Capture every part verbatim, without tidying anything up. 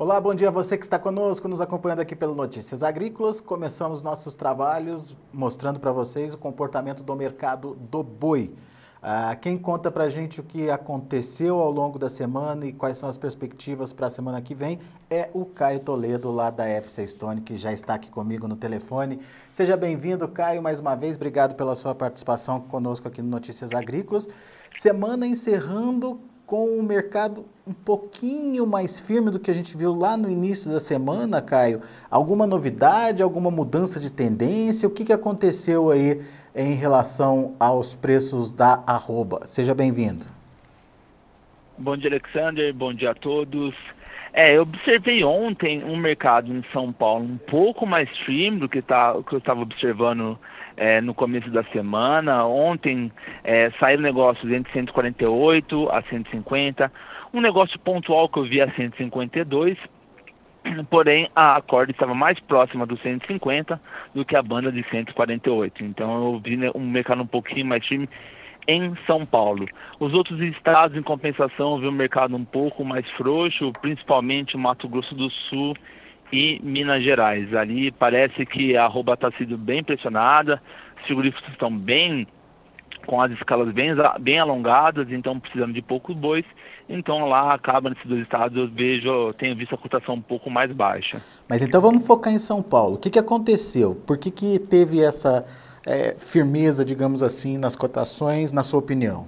Olá, bom dia a você que está conosco, nos acompanhando aqui pelo Notícias Agrícolas. Começamos nossos trabalhos mostrando para vocês o comportamento do mercado do boi. Ah, quem conta para a gente o que aconteceu ao longo da semana e quais são as perspectivas para a semana que vem é o Caio Toledo, lá da F C Stone, que já está aqui comigo no telefone. Seja bem-vindo, Caio, mais uma vez. Obrigado pela sua participação conosco aqui no Notícias Agrícolas. Semana encerrando com o mercado um pouquinho mais firme do que a gente viu lá no início da semana, Caio. Alguma novidade, alguma mudança de tendência? O que, que aconteceu aí em relação aos preços da arroba? Seja bem-vindo. Bom dia, Alexander. Bom dia a todos. É, eu observei ontem um mercado em São Paulo um pouco mais firme do que, tá, que eu estava observando é, no começo da semana. Ontem é, saíram negócios entre cento e quarenta e oito a cento e cinquenta. Um negócio pontual que eu vi a cento e cinquenta e dois. Porém, a corda estava mais próxima dos cento e cinquenta do que a banda de cento e quarenta e oito. Então, eu vi um mercado um pouquinho mais firme em São Paulo. Os outros estados, em compensação, eu vi um mercado um pouco mais frouxo, principalmente Mato Grosso do Sul e Minas Gerais. Ali parece que a arroba está sendo bem pressionada, os frigoríficos estão bem, com as escalas bem, bem alongadas, então precisando de poucos bois. Então lá acaba nesses dois estados, eu vejo, eu tenho visto a cotação um pouco mais baixa. Mas então vamos focar em São Paulo. O que, que aconteceu? Por que, que teve essa é, firmeza, digamos assim, nas cotações, na sua opinião?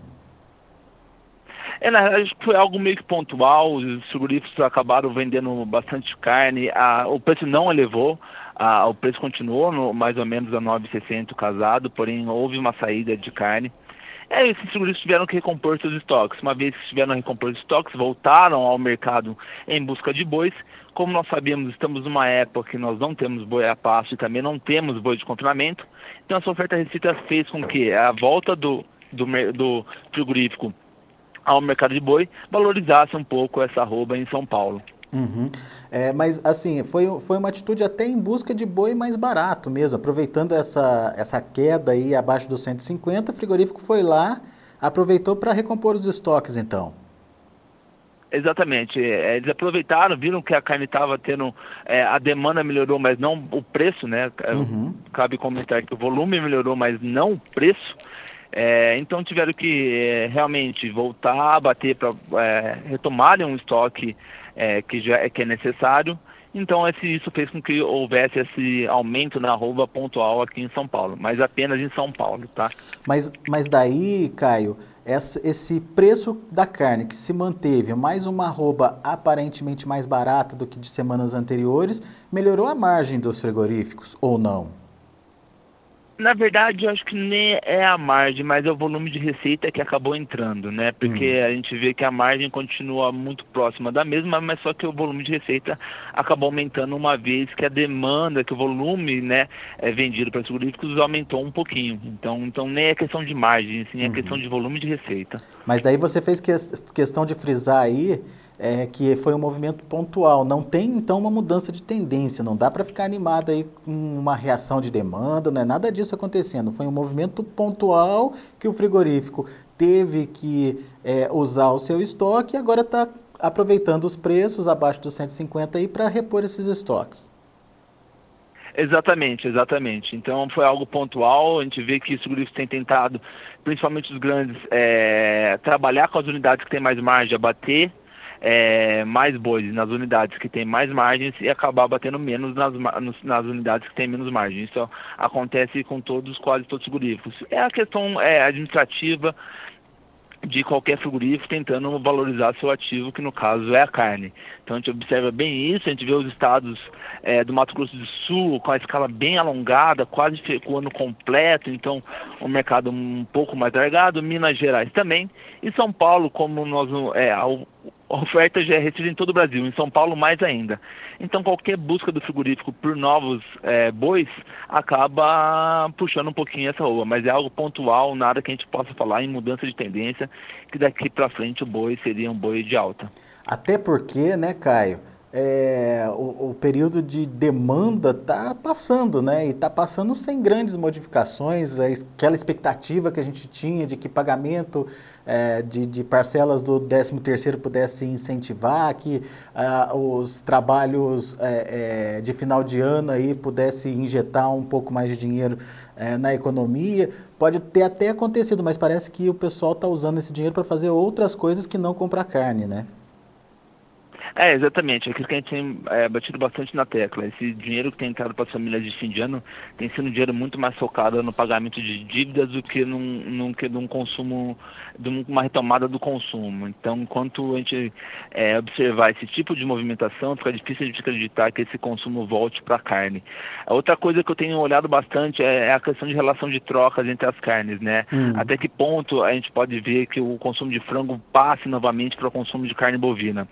É, na verdade, foi algo meio que pontual. Os frigoríficos acabaram vendendo bastante carne, a, o preço não elevou, a, o preço continuou no, mais ou menos a nove reais e sessenta o casado, porém houve uma saída de carne. É, esses frigoríficos tiveram que recompor seus estoques. Uma vez que tiveram que recompor os estoques, voltaram ao mercado em busca de bois. Como nós sabemos, estamos numa época que nós não temos boi a pasto e também não temos boi de confinamento. Então essa oferta restrita fez com que a volta do, do, do frigorífico ao mercado de boi valorizasse um pouco essa arroba em São Paulo. Uhum. É, mas assim, foi, foi uma atitude até em busca de boi mais barato mesmo, aproveitando essa, essa queda aí abaixo dos cento e cinquenta, o frigorífico foi lá, aproveitou para recompor os estoques então. Exatamente, eles aproveitaram, viram que a carne estava tendo, é, a demanda melhorou, mas não o preço, né? Uhum. Cabe comentar que o volume melhorou, mas não o preço. É, então tiveram que é, realmente voltar a bater para é, retomarem um estoque é, que já é, que é necessário. Então esse, isso fez com que houvesse esse aumento na arroba pontual aqui em São Paulo, mas apenas em São Paulo, tá? Mas, mas daí, Caio, essa, esse preço da carne que se manteve, mais uma arroba aparentemente mais barata do que de semanas anteriores, melhorou a margem dos frigoríficos ou não? Na verdade, eu acho que nem é a margem, mas é o volume de receita que acabou entrando, né? Porque hum. a gente vê que a margem continua muito próxima da mesma, mas só que o volume de receita acabou aumentando uma vez que a demanda, que o volume, né, é vendido para os frigoríficos aumentou um pouquinho. Então, então nem é questão de margem, sim, é uhum. questão de volume de receita. Mas daí você fez que, questão de frisar aí é, que foi um movimento pontual. Não tem, então, uma mudança de tendência. Não dá para ficar animado aí com uma reação de demanda, não é nada disso acontecendo. Foi um movimento pontual que o frigorífico teve que é, usar o seu estoque e agora está aproveitando os preços abaixo dos cento e cinquenta aí para repor esses estoques. Exatamente, exatamente. Então foi algo pontual, a gente vê que os frigoríficos têm tentado, principalmente os grandes, é, trabalhar com as unidades que têm mais margem, abater é, mais bois nas unidades que têm mais margens e acabar batendo menos nas, nas unidades que têm menos margem. Isso acontece com todos, quase todos os frigoríficos. É a questão é, administrativa de qualquer frigorífico tentando valorizar seu ativo, que no caso é a carne. Então a gente observa bem isso, a gente vê os estados é, do Mato Grosso do Sul com a escala bem alongada, quase com o ano completo, então o mercado um pouco mais largado, Minas Gerais também, e São Paulo, como nós é, a oferta já é restrita em todo o Brasil, em São Paulo mais ainda. Então qualquer busca do frigorífico por novos é, bois acaba puxando um pouquinho essa rua, mas é algo pontual, nada que a gente possa falar em mudança de tendência, que daqui para frente o boi seria um boi de alta. Até porque, né, Caio, é, o, o período de demanda está passando, né? E está passando sem grandes modificações, aquela expectativa que a gente tinha de que pagamento é, de, de parcelas do décimo terceiro pudesse incentivar, que ah, os trabalhos é, é, de final de ano aí pudesse injetar um pouco mais de dinheiro é, na economia. Pode ter até acontecido, mas parece que o pessoal está usando esse dinheiro para fazer outras coisas que não comprar carne, né? É, exatamente. É aquilo que a gente tem é, batido bastante na tecla. Esse dinheiro que tem entrado para as famílias de fim de ano tem sido um dinheiro muito mais focado no pagamento de dívidas do que num, num, que num consumo, de uma retomada do consumo. Então, enquanto a gente é, observar esse tipo de movimentação, fica difícil de acreditar que esse consumo volte para a carne. A outra coisa que eu tenho olhado bastante é a questão de relação de trocas entre as carnes, né? Hum. Até que ponto a gente pode ver que o consumo de frango passe novamente para o consumo de carne bovina.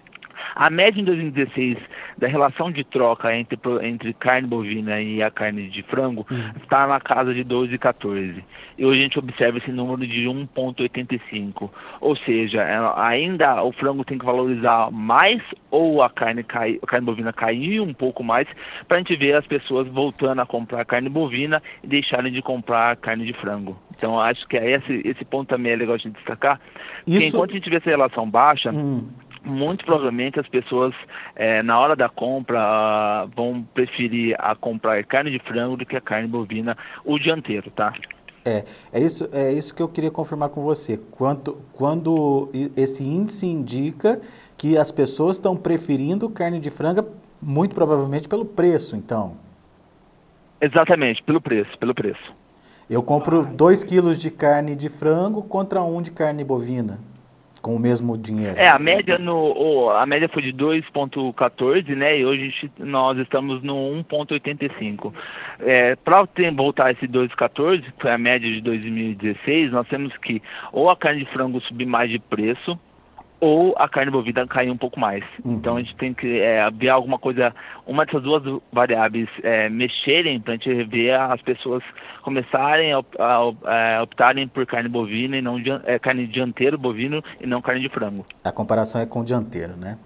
A média em dois mil e dezesseis da relação de troca entre, entre carne bovina e a carne de frango uhum. está na casa de doze e quatorze. E hoje a gente observa esse número de um vírgula oitenta e cinco. Ou seja, ainda o frango tem que valorizar mais ou a carne, cai, a carne bovina cair um pouco mais para a gente ver as pessoas voltando a comprar carne bovina e deixarem de comprar carne de frango. Então acho que esse, esse ponto também é legal de destacar. Isso... Porque enquanto a gente vê essa relação baixa... Hum. Muito provavelmente as pessoas, é, na hora da compra, uh, vão preferir a comprar carne de frango do que a carne bovina o dia inteiro, tá? É, é isso, é isso que eu queria confirmar com você. Quando, quando esse índice indica que as pessoas estão preferindo carne de frango, muito provavelmente pelo preço, então. Exatamente, pelo preço, pelo preço. Eu compro dois quilos de carne de frango contra um de carne bovina. Com o mesmo dinheiro. É, a média, no, a média foi de dois vírgula quatorze, né? E hoje nós estamos no um vírgula oitenta e cinco. É, para voltar esse dois vírgula quatorze, que foi a média de dois mil e dezesseis, nós temos que ou a carne de frango subir mais de preço, ou a carne bovina cair um pouco mais. Uhum. Então a gente tem que é, ver alguma coisa, uma dessas duas variáveis é, mexerem para a gente ver as pessoas começarem a, a, a optarem por carne bovina e não é, carne dianteiro bovino e não carne de frango. A comparação é com o dianteiro, né?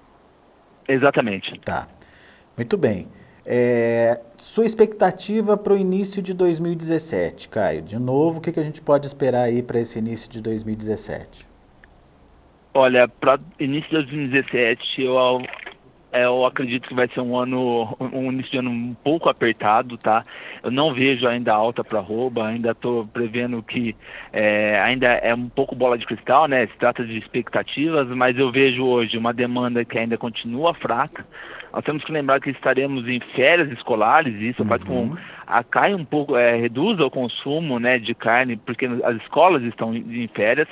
Exatamente. Tá. Muito bem. É, sua expectativa para o início de dois mil e dezessete, Caio? De novo, o que, que a gente pode esperar aí para esse início de dois mil e dezessete? Olha, para início de dois mil e dezessete, eu, eu acredito que vai ser um ano, um início de ano um pouco apertado, tá? Eu não vejo ainda alta para arroba, ainda estou prevendo que é, ainda é um pouco bola de cristal, né? Se trata de expectativas, mas eu vejo hoje uma demanda que ainda continua fraca. Nós temos que lembrar que estaremos em férias escolares, e isso uhum. faz com a cai um pouco, é, reduza o consumo, né, de carne, porque as escolas estão em férias.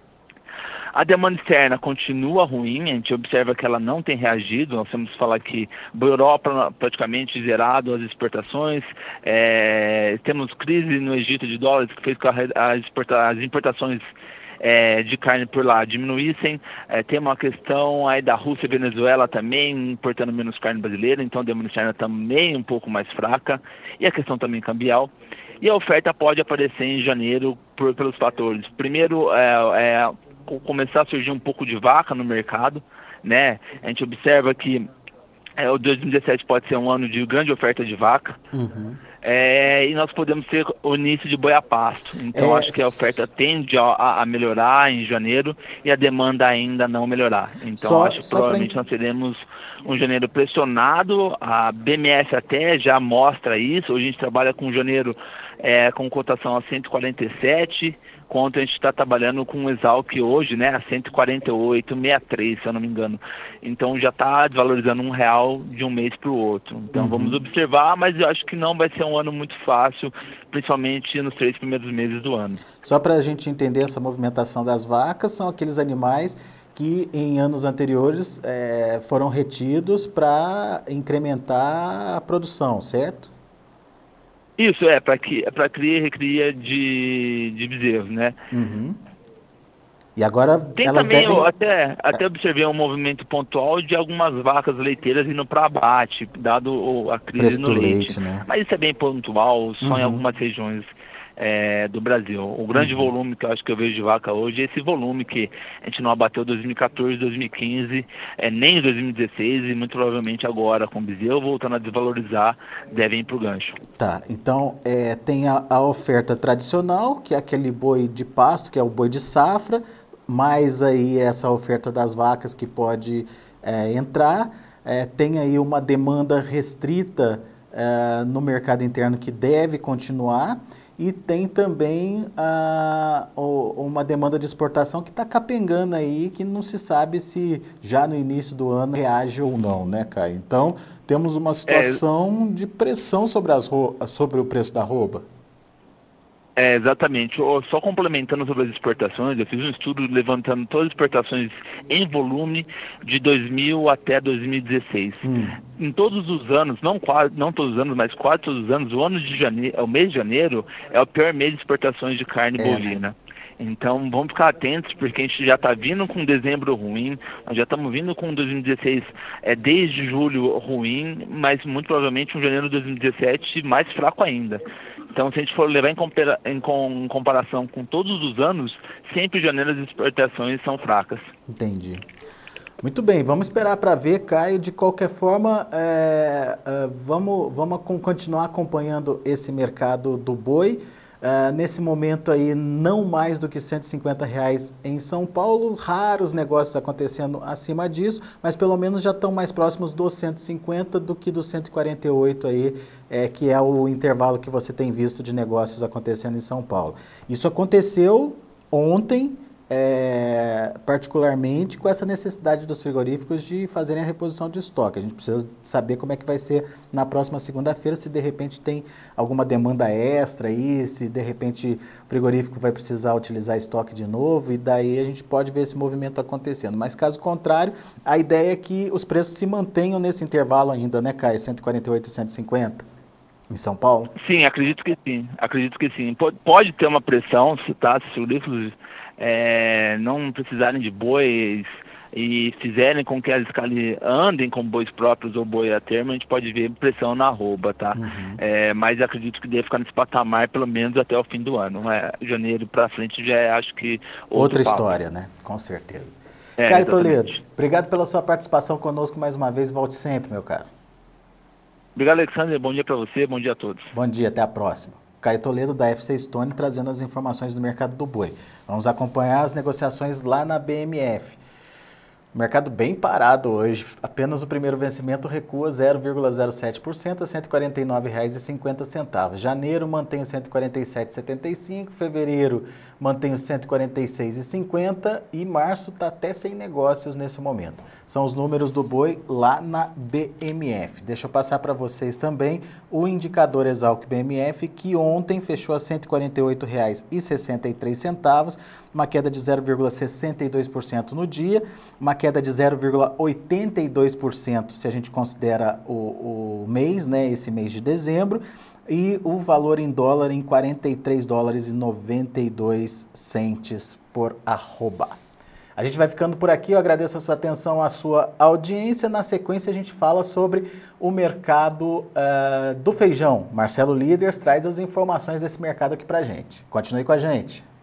A demanda externa continua ruim, a gente observa que ela não tem reagido. Nós temos que falar que a Europa praticamente zerado as exportações, é, temos crise no Egito de dólares que fez com que as importações é, de carne por lá diminuíssem. É, tem uma questão aí da Rússia e Venezuela também importando menos carne brasileira, então a demanda externa também um pouco mais fraca, e a questão também cambial. E a oferta pode aparecer em janeiro por, pelos fatores. Primeiro, é, é começar a surgir um pouco de vaca no mercado, né? A gente observa que é, o dois mil e dezessete pode ser um ano de grande oferta de vaca, uhum. é, e nós podemos ter o início de boi a pasto. Então, é... acho que a oferta tende a, a melhorar em janeiro e a demanda ainda não melhorar. Então, só, acho que provavelmente pra... nós teremos um janeiro pressionado. A B M F até já mostra isso. Hoje a gente trabalha com janeiro é, com cotação a cento e quarenta e sete, quanto a gente está trabalhando com o Exalc hoje, né, a cento e quarenta e oito, sessenta e três, se eu não me engano. Então já está desvalorizando um real de um mês para o outro. Então uhum. vamos observar, mas eu acho que não vai ser um ano muito fácil, principalmente nos três primeiros meses do ano. Só para a gente entender essa movimentação das vacas, são aqueles animais que em anos anteriores é, foram retidos para incrementar a produção, certo? Isso, é, para para cria e recria de, de bezerros, né? Uhum. E agora Tem elas também, devem... eu até, até observei um movimento pontual de algumas vacas leiteiras indo para abate, dado a crise no leite. leite, né? Mas isso é bem pontual, só uhum. em algumas regiões. é, do Brasil. O grande uhum. volume que eu acho que eu vejo de vaca hoje é esse volume que a gente não abateu em dois mil e quatorze, dois mil e quinze, é, nem em dois mil e dezesseis e muito provavelmente agora, com o bezerro voltando a desvalorizar, devem ir para o gancho. Tá, então é, tem a, a oferta tradicional, que é aquele boi de pasto, que é o boi de safra, mais aí essa oferta das vacas que pode é, entrar, é, tem aí uma demanda restrita é, no mercado interno que deve continuar, e tem também ah, uma demanda de exportação que está capengando aí, que não se sabe se já no início do ano reage ou não, né, Caio? Então, temos uma situação é... de pressão sobre, as sobre o preço da arroba. É, exatamente. Só complementando sobre as exportações, eu fiz um estudo levantando todas as exportações em volume de dois mil até dois mil e dezesseis. Hum. Em todos os anos, não, quase, não todos os anos, mas quase todos os anos, o ano de janeiro, o mês de janeiro é o pior mês de exportações de carne é, bovina. Né? Então, vamos ficar atentos, porque a gente já está vindo com dezembro ruim, nós já estamos vindo com dois mil e dezesseis é, desde julho ruim, mas muito provavelmente um janeiro de dois mil e dezessete mais fraco ainda. Então, se a gente for levar em, compara em, com, em comparação com todos os anos, sempre janeiro as exportações são fracas. Entendi. Muito bem, vamos esperar para ver, Caio. De qualquer forma, é, é, vamos, vamos continuar acompanhando esse mercado do boi. Uh, nesse momento aí, não mais do que cento e cinquenta reais em São Paulo, raros negócios acontecendo acima disso, mas pelo menos já estão mais próximos dos cento e cinquenta do que dos cento e quarenta e oito aí, é, que é o intervalo que você tem visto de negócios acontecendo em São Paulo. Isso aconteceu ontem, é, particularmente com essa necessidade dos frigoríficos de fazerem a reposição de estoque. A gente precisa saber como é que vai ser na próxima segunda-feira, se de repente tem alguma demanda extra aí, se de repente o frigorífico vai precisar utilizar estoque de novo, e daí a gente pode ver esse movimento acontecendo. Mas caso contrário, a ideia é que os preços se mantenham nesse intervalo ainda, né, Caio? cento e quarenta e oito e cento e cinquenta em São Paulo? Sim, acredito que sim. Acredito que sim. Pode, pode ter uma pressão, se tá, se os frigoríficos É, não precisarem de bois e fizerem com que as escali andem com bois próprios ou boi a termo, a gente pode ver pressão na arroba, tá? Uhum. É, mas acredito que deve ficar nesse patamar pelo menos até o fim do ano. É, janeiro para frente já é, acho que outra história, né? Com certeza. É, Caio Toledo, obrigado pela sua participação conosco mais uma vez. Volte sempre, meu caro. Obrigado, Alexandre. Bom dia para você, bom dia a todos. Bom dia, até a próxima. Caio Toledo, da F C Stone, trazendo as informações do mercado do boi. Vamos acompanhar as negociações lá na B M F. O mercado bem parado hoje, apenas o primeiro vencimento recua zero vírgula zero sete por cento a cento e quarenta e nove reais e cinquenta centavos. Janeiro mantém o cento e quarenta e sete reais e setenta e cinco centavos, fevereiro mantém o cento e quarenta e seis reais e cinquenta centavos e março está até sem negócios nesse momento. São os números do boi lá na B M F. Deixa eu passar para vocês também o indicador Exalc B M F, que ontem fechou a cento e quarenta e oito reais e sessenta e três centavos, uma queda de zero vírgula sessenta e dois por cento no dia, uma queda de zero vírgula oitenta e dois por cento se a gente considera o, o mês, né, esse mês de dezembro, e o valor em dólar em quarenta e três dólares e noventa e dois centes por arroba. A gente vai ficando por aqui, eu agradeço a sua atenção, a sua audiência. Na sequência a gente fala sobre o mercado uh, do feijão. Marcelo Líderes traz as informações desse mercado aqui pra gente. Continue com a gente.